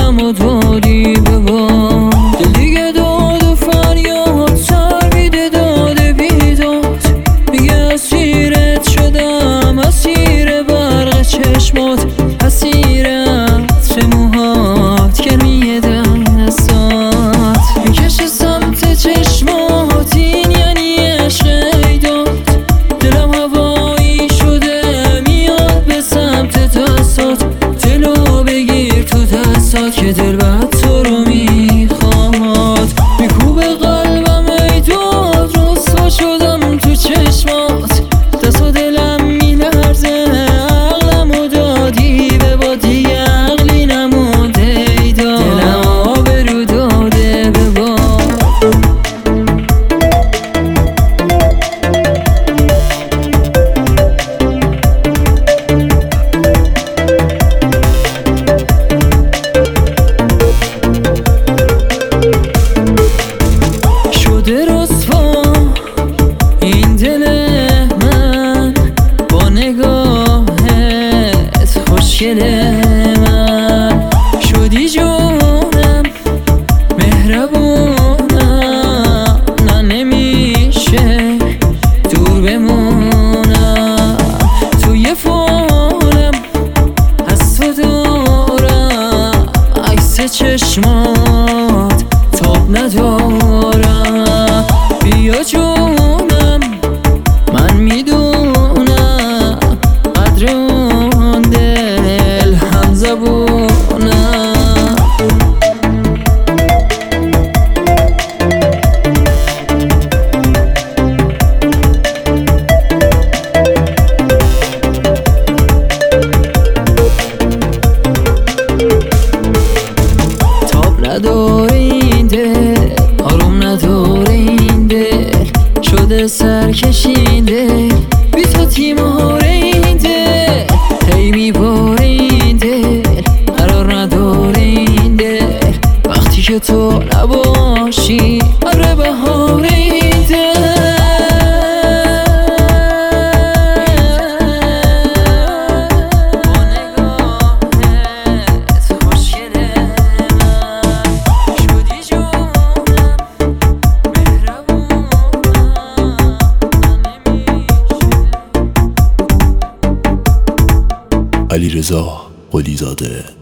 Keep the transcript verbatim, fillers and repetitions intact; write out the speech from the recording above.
عقلم و دادی به باد. دل دیگه داد و فریاد سر میده داده بیداد. میگه اسیرت شدم، اسیر برق چشمات، اسیر عطر موهات، گرمی دستات. میکشه سمت چشمات، این یعنی عشق ایداد. دلم هوایی شده میاد به سمت دستات. دلو بگیر تو دستات که دل بعد تو رو میخواد. میکوبه قلبم ایداد، رسوا شدم تو چشمات. دست و دلم میلرزه، عقلم و دادی به باد. دیگه عقلی نمونده ایداد، دلم آبرو داده به باد. شده رسوا این دل من با نگاهت، خوشگل من. شدی جونم، مهربونم، نه نمیشه دور بمونم. توی فالم از تو دارم، عکس چشمات تاب ندارم. بیا جونم، من میدونم قدر اون دل هم زبونم. تاب نداره این دل، آروم نداره این دل. شده سرکشیده بی تو تیماره این دل. هی میباره این دل، قرار نداره این دل. وقتی که تو نباشی ابر بهار این دل. علیرضا قلی زاده.